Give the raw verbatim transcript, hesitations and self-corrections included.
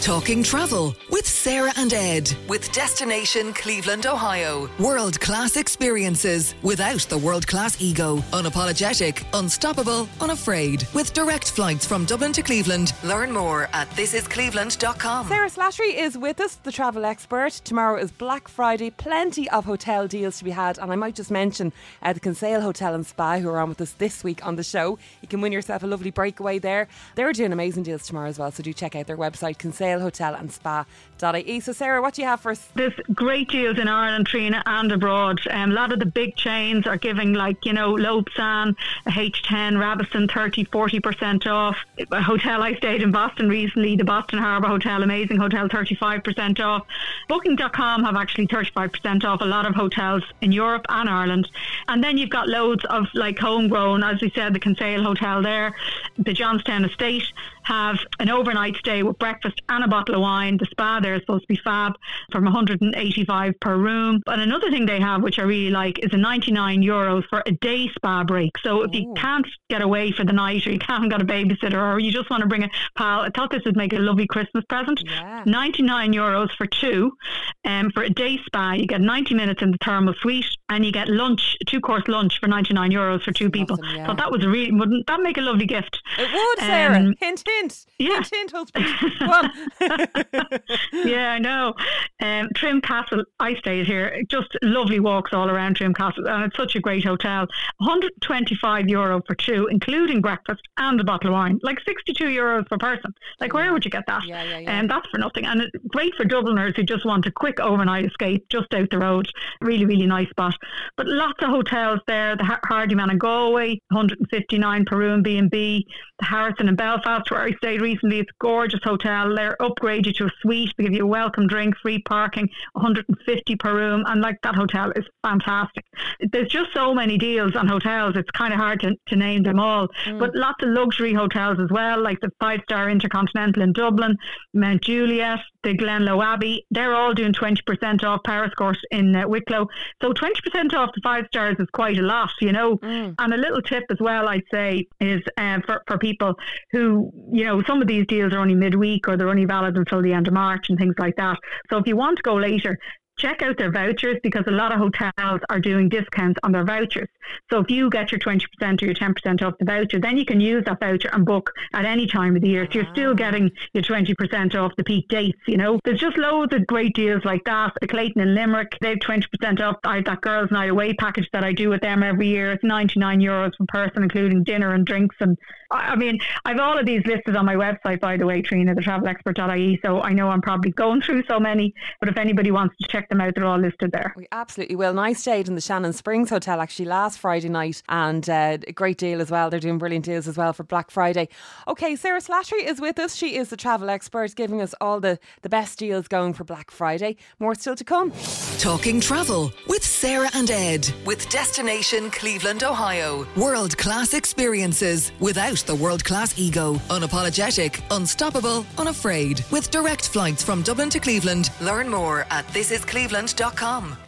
Talking travel with Sarah and Ed with Destination Cleveland, Ohio. World-class experiences without the world-class ego. Unapologetic, unstoppable, unafraid. With direct flights from Dublin to Cleveland. Learn more at this is cleveland dot com. Sarah Slattery is with us, the travel expert. Tomorrow is Black Friday. Plenty of hotel deals to be had. And I might just mention uh, the Kinsale Hotel and Spa, who are on with us this week on the show. You can win yourself a lovely breakaway there. They're doing amazing deals tomorrow as well, so do check out their website, kinsale hotel and spa dot I E. So Sarah, what do you have for us? There's great deals in Ireland, Trina, and abroad. Um, a lot of the big chains are giving, like, you know, Lopesan, H ten, Radisson, thirty, forty percent off. A hotel I stayed in Boston recently, the Boston Harbour Hotel, amazing hotel, thirty-five percent off. Booking dot com have actually thirty-five percent off a lot of hotels in Europe and Ireland. And then you've got loads of, like, homegrown, as we said, the Kinsale Hotel there, the Johnstown Estate have an overnight stay with breakfast and a bottle of wine. The spa there is supposed to be fab, from one hundred eighty-five per room. But another thing they have, which I really like, is a ninety-nine euros for a day spa break. So if Ooh. you can't get away for the night, or you haven't got a babysitter, or you just want to bring a pal, I thought this would make a lovely Christmas present. Yeah. ninety-nine euros for two. Um, for a day spa, you get ninety minutes in the thermal suite, and you get lunch, a two-course lunch for ninety-nine euros for two people. Awesome, yeah. So that was a really, wouldn't that make a lovely gift? It would, Sarah. Um, hint, hint. Yeah. Hint, hint, husband. Go on. Yeah, I know. Um, Trim Castle, I stayed here. Just lovely walks all around Trim Castle, and it's such a great hotel. one hundred twenty-five euro for two, including breakfast and a bottle of wine. Like sixty-two euros per person. Like, where would you get that? Yeah, yeah, yeah. And um, that's for nothing. And it's great for Dubliners who just want a quick overnight escape just out the road. Really, really nice spot. But lots of hotels there. The Hardyman in Galway, one hundred fifty-nine per room B and B. The Harrison in Belfast, where I stayed recently, it's a gorgeous hotel. They're upgrade you to a suite. They give you a welcome drink, free parking, one hundred fifty per room. And like, that hotel is fantastic. There's just so many deals on hotels. It's kind of hard to, to name them all. Mm. But lots of luxury hotels as well, like the five-star Intercontinental in Dublin, Mount Juliet, the Glenlow Abbey. They're all doing twenty percent off. Paris Court in uh, Wicklow. So twenty percent off the five stars is quite a lot, you know. Mm. And a little tip as well, I'd say, is uh, for, for people who, you know, some of these deals are only midweek, or they're only valid until the end of March and things like that. So if you want to go later, check out their vouchers, because a lot of hotels are doing discounts on their vouchers. So if you get your twenty percent or your ten percent off the voucher, then you can use that voucher and book at any time of the year. So you're still getting your twenty percent off the peak dates, you know. There's just loads of great deals like that. The Clayton in Limerick, they have twenty percent off. I have that Girls' Night Away package that I do with them every year. It's ninety-nine euros per person, including dinner and drinks. And I mean, I've all of these listed on my website, by the way, Trina, the travel expert dot I E. So I know I'm probably going through so many, but if anybody wants to check them out, they're all listed there. We absolutely will. And I stayed in the Shannon Springs Hotel actually last Friday night, and uh, a great deal as well. They're doing brilliant deals as well for Black Friday. Okay, Sarah Slattery is with us. She is the travel expert, giving us all the, the best deals going for Black Friday. More still to come. Talking travel with Sarah and Ed with Destination Cleveland, Ohio. World-class experiences without the world-class ego. Unapologetic, unstoppable, unafraid. With direct flights from Dublin to Cleveland. Learn more at this is cleveland dot com.